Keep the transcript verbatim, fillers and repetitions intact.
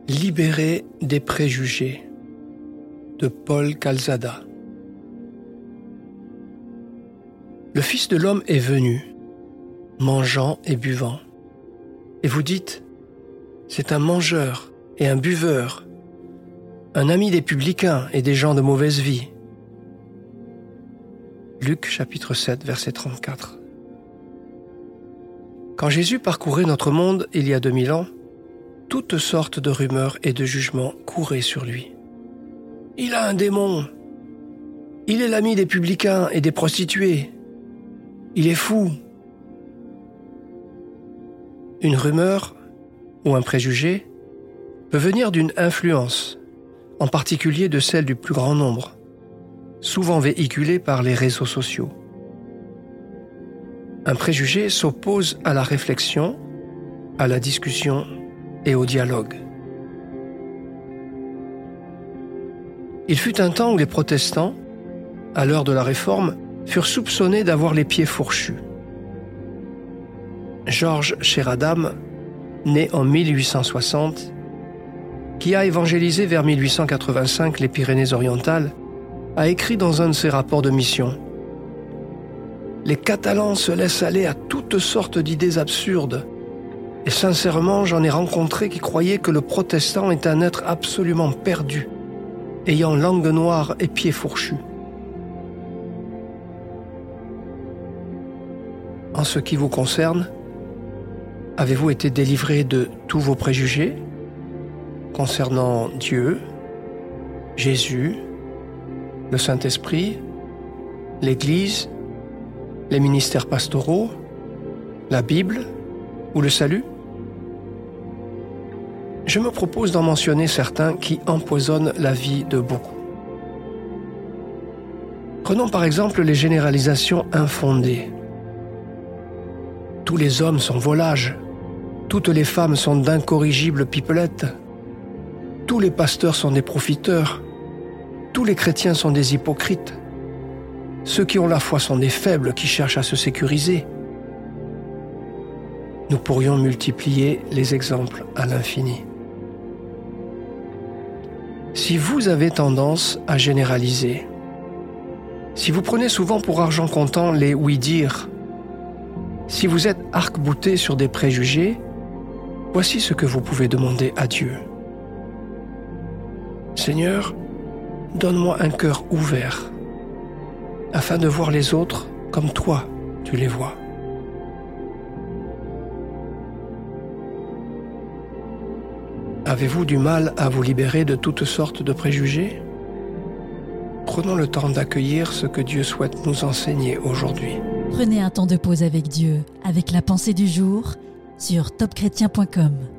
Libéré des préjugés de Paul Calzada. Le Fils de l'homme est venu, mangeant et buvant. Et vous dites, c'est un mangeur et un buveur, un ami des publicains et des gens de mauvaise vie. Luc chapitre sept, verset trente-quatre. Quand Jésus parcourait notre monde il y a deux mille ans, toutes sortes de rumeurs et de jugements couraient sur lui. Il a un démon. Il est l'ami des publicains et des prostituées. Il est fou. Une rumeur ou un préjugé peut venir d'une influence, en particulier de celle du plus grand nombre, souvent véhiculée par les réseaux sociaux. Un préjugé s'oppose à la réflexion, à la discussion et au dialogue. Il fut un temps où les protestants, à l'heure de la Réforme, furent soupçonnés d'avoir les pieds fourchus. Georges Sheradam, né en mille huit cent soixante, qui a évangélisé vers mille huit cent quatre-vingt-cinq les Pyrénées-Orientales, a écrit dans un de ses rapports de mission « Les Catalans se laissent aller à toutes sortes d'idées absurdes. Et sincèrement, j'en ai rencontré qui croyaient que le protestant est un être absolument perdu, ayant langue noire et pieds fourchus. En ce qui vous concerne, avez-vous été délivré de tous vos préjugés concernant Dieu, Jésus, le Saint-Esprit, l'Église, les ministères pastoraux, la Bible ou le salut? Je me propose d'en mentionner certains qui empoisonnent la vie de beaucoup. Prenons par exemple les généralisations infondées. Tous les hommes sont volages, toutes les femmes sont d'incorrigibles pipelettes, tous les pasteurs sont des profiteurs, tous les chrétiens sont des hypocrites, ceux qui ont la foi sont des faibles qui cherchent à se sécuriser. Nous pourrions multiplier les exemples à l'infini. Si vous avez tendance à généraliser, si vous prenez souvent pour argent comptant les oui-dire, si vous êtes arc-bouté sur des préjugés, voici ce que vous pouvez demander à Dieu. Seigneur, donne-moi un cœur ouvert, afin de voir les autres comme toi tu les vois. Avez-vous du mal à vous libérer de toutes sortes de préjugés? Prenons le temps d'accueillir ce que Dieu souhaite nous enseigner aujourd'hui. Prenez un temps de pause avec Dieu, avec la pensée du jour, sur top chrétien point com.